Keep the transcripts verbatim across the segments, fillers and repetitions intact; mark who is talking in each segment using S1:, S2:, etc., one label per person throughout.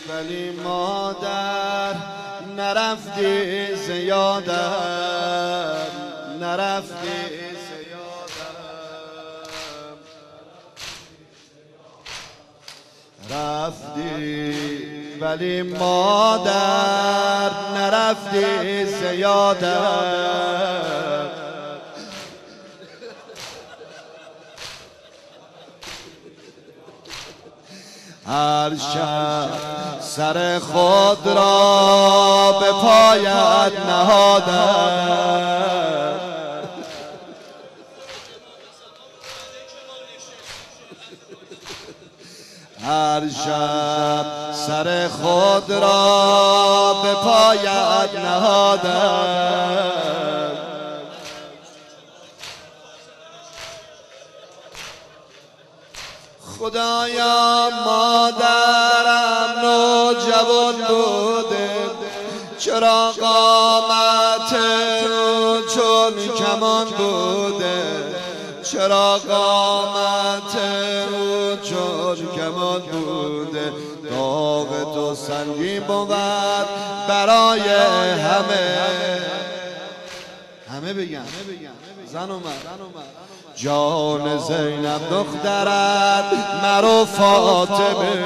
S1: ولی مادر نرفتی زیادم، نرفتی زیادم، رفتی ولی مادر نرفتی زیادم. هر شب سر خود را به پایت نهادم، هر شب سر خود را به پایت نهادم. خدایا مادرم نوجوان بوده، چرا قامت او چون کمان بوده، چرا قامت او چون کمان بوده. داغ تو سنگین بود برای همه، همه بگن زن و مرد. جان زینب دخترت مرو فاطمه،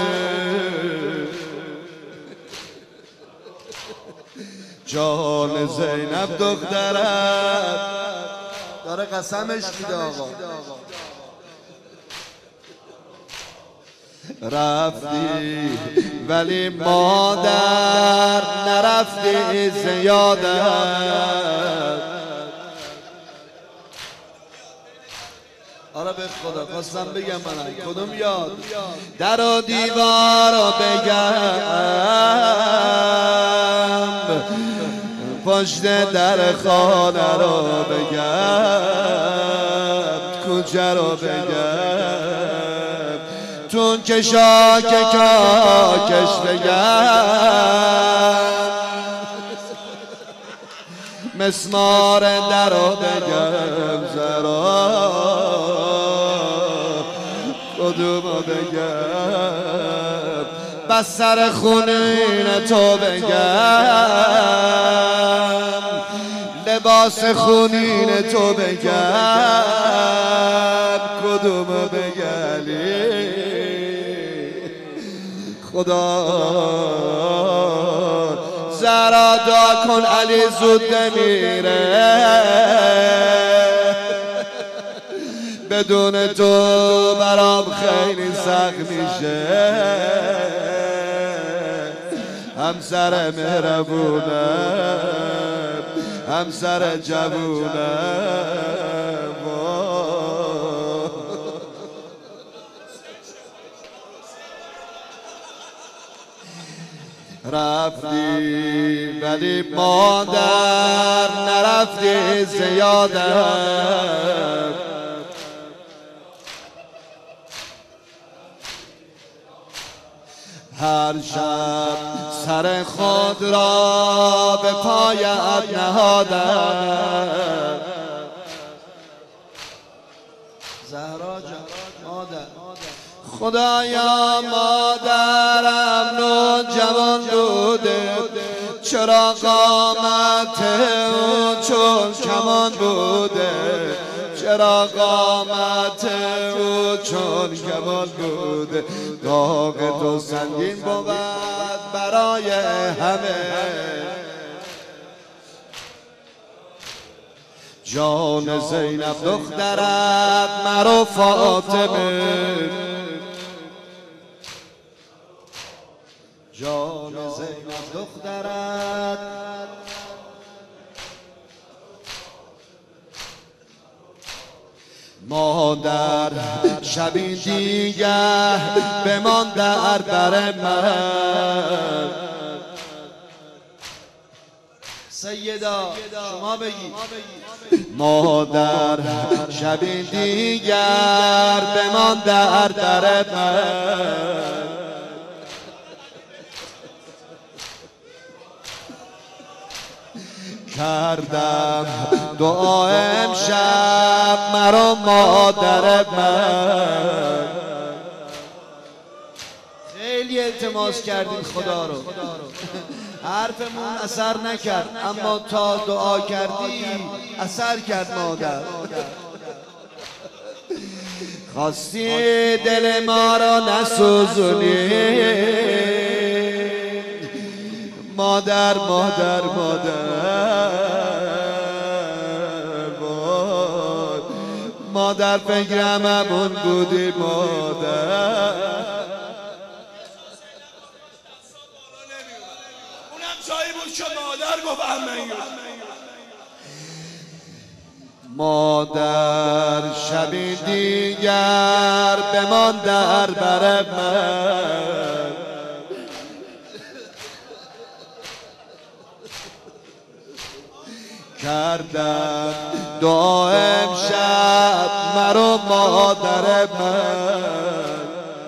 S1: جان زینب دخترت داره قسمش میده آقا. رفتی ولی مادر نرفتی زیادت. آره به خدا خواستم بگم من کدوم یاد در و دیوار رو بگم، پشت در خانه رو بگم، کوچه رو بگم، تون کشا که کاکش بگم، مسمار در رو بگم، زرا کدومو بگم، بس سر خونین تو بگم، لباس خونین تو بگم، کدومو بگلی. خدا زهرا دعا کن علی زود نمیره، بدون تو برام خیلی سخت میشه. همسر مهربونم، همسر جوونم، رفتی ولی مادر نرفتی زیادم. هر شب سر خود را به پایت نهادم. زهرا جان مادر، خدایا مادرم نوجوان بوده، چرا قامت او چون کمان بوده، چرا قامت او چون کمان بوده. داغ تو سنگین بود برای همه، جان زینب دخترت مرو فاطمه، جان زینب دخترت مادر شبی دیگه بمان در بر من. سیدا شما بگی مادر شبی دیگر بمان در در من. کردم دعا امشب مرا مادر من، خیلی التماس کردیم خدا رو، حرفمون اثر نکرد، اما تا دعا کردی اثر کرد مادر. خواستی دل ما را نسوزونی مادر مادر مادر مادر فکرم همون بودی مادر.
S2: اونم جایی بود که مادر گفت همین
S1: مادر شبی دیگر بمان در بر من، کردم دعا امشب مرا مادر من.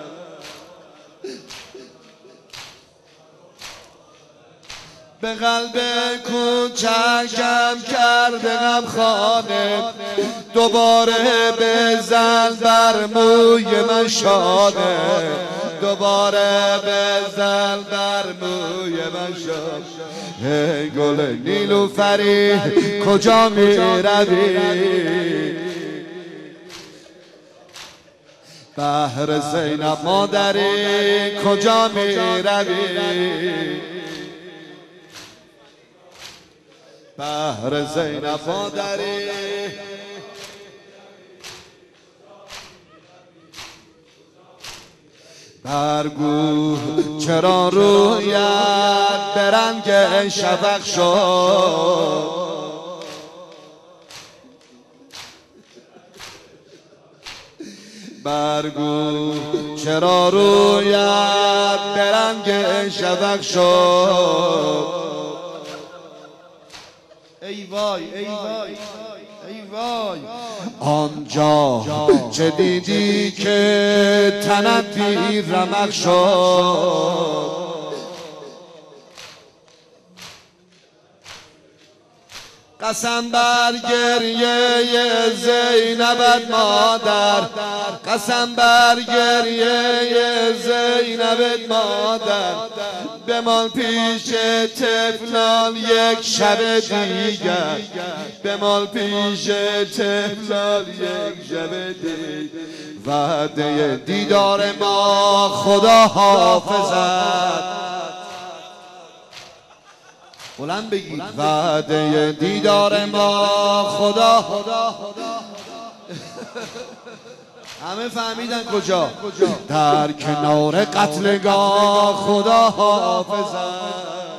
S1: به قلب کوچکم کرده غم خانه، دوباره بزن بر موی من شانه، دوباره بزن بر موی من شانه. ای گل نیلوفری کجا می روی، بهر زینب مادری کجا می روی، بهر زینب مادری. برگو چرا رویت به رنگ شفق شد، برگو چرا رویت به رنگ شفق شد. ای وای ای وای ای وای آنجا چه دیدی که تنت بی رمق شد، قسم بر گریه زینبت مادر، قسم بر گریه زینبت مادر، بمان پیش طفلان یک شب دیگر، بمان پیش طفلان یک شب دیگر. وعده دیدار ما خدا حافظت، بلند بگید وعده دیدار ما خدا. همه فهمیدن کجا؟ در کنار قتلگاه خدا حافظت.